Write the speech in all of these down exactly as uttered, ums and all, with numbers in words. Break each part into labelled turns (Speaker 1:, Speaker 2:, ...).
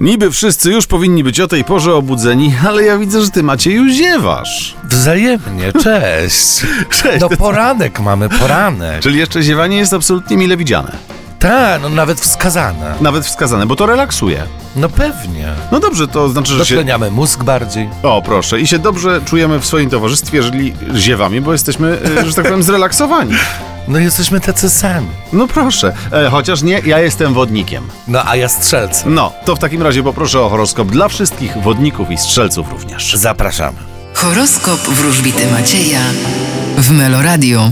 Speaker 1: Niby wszyscy już powinni być o tej porze obudzeni, ale ja widzę, że ty, Macieju, ziewasz.
Speaker 2: Wzajemnie, cześć.
Speaker 1: Cześć.
Speaker 2: No poranek mamy, poranek.
Speaker 1: Czyli jeszcze ziewanie jest absolutnie mile widziane.
Speaker 2: Tak, no nawet wskazane.
Speaker 1: Nawet wskazane, bo to relaksuje.
Speaker 2: No pewnie.
Speaker 1: No dobrze, to znaczy, że się...
Speaker 2: Dotleniamy mózg bardziej.
Speaker 1: O, proszę. I się dobrze czujemy w swoim towarzystwie, jeżeli ziewamy, bo jesteśmy, e, że tak powiem, zrelaksowani.
Speaker 2: No jesteśmy tacy sami.
Speaker 1: No proszę. E, chociaż nie, ja jestem wodnikiem.
Speaker 2: No a ja strzelcem.
Speaker 1: No, to w takim razie poproszę o horoskop dla wszystkich wodników i strzelców również.
Speaker 2: Zapraszamy.
Speaker 3: Horoskop wróżbity Macieja w Meloradio.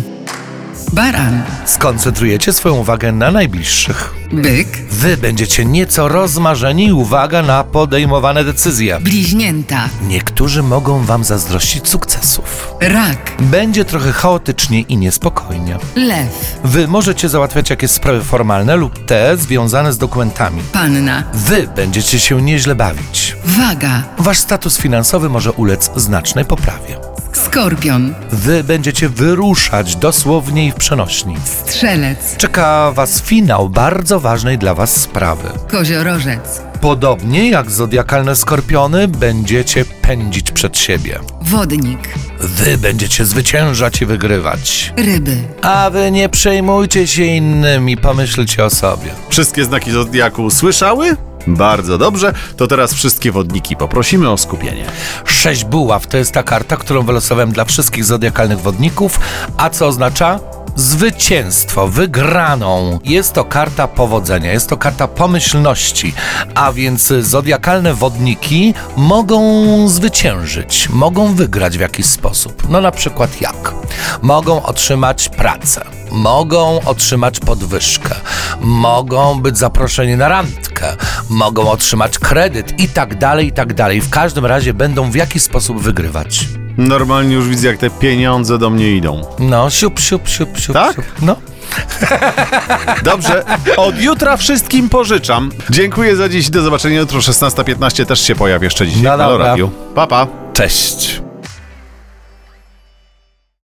Speaker 3: Baran,
Speaker 2: Skoncentrujecie swoją uwagę na najbliższych.
Speaker 3: byk,
Speaker 2: Wy będziecie nieco rozmarzeni i uwaga na podejmowane decyzje.
Speaker 3: bliźnięta,
Speaker 2: Niektórzy mogą wam zazdrościć sukcesów.
Speaker 3: rak,
Speaker 2: Będzie trochę chaotycznie i niespokojnie.
Speaker 3: lew,
Speaker 2: Wy możecie załatwiać jakieś sprawy formalne lub te związane z dokumentami.
Speaker 3: panna,
Speaker 2: Wy będziecie się nieźle bawić.
Speaker 3: waga,
Speaker 2: Wasz status finansowy może ulec znacznej poprawie.
Speaker 3: skorpion,
Speaker 2: Wy będziecie wyruszać dosłownie i w przenośni.
Speaker 3: strzelec,
Speaker 2: Czeka was finał bardzo ważnej dla was sprawy.
Speaker 3: koziorożec,
Speaker 2: Podobnie jak zodiakalne skorpiony, będziecie pędzić przed siebie.
Speaker 3: wodnik,
Speaker 2: Wy będziecie zwyciężać i wygrywać.
Speaker 3: ryby.
Speaker 2: A wy nie przejmujcie się innymi, pomyślcie o sobie.
Speaker 1: Wszystkie znaki zodiaku słyszały? Bardzo dobrze. To teraz wszystkie wodniki poprosimy o skupienie.
Speaker 2: Sześć buław to jest ta karta, którą wylosowałem dla wszystkich zodiakalnych wodników, a co oznacza? Zwycięstwo, wygraną. Jest to karta powodzenia, jest to karta pomyślności, a więc zodiakalne wodniki mogą zwyciężyć, mogą wygrać w jakiś sposób. No na przykład jak? Mogą otrzymać pracę, mogą otrzymać podwyżkę, mogą być zaproszeni na randkę, mogą otrzymać kredyt i tak dalej, i tak dalej. W każdym razie będą w jakiś sposób wygrywać.
Speaker 1: Normalnie już widzę, jak te pieniądze do mnie idą.
Speaker 2: No, siup, siup, siup, siup,
Speaker 1: Tak?
Speaker 2: siup. No.
Speaker 1: Dobrze, od jutra wszystkim pożyczam. Dziękuję za dziś, do zobaczenia jutro szesnasta piętnaście, też się pojawię jeszcze dzisiaj
Speaker 2: No
Speaker 1: w Melo
Speaker 2: dobra.
Speaker 1: Radiu. Pa, pa.
Speaker 2: Cześć.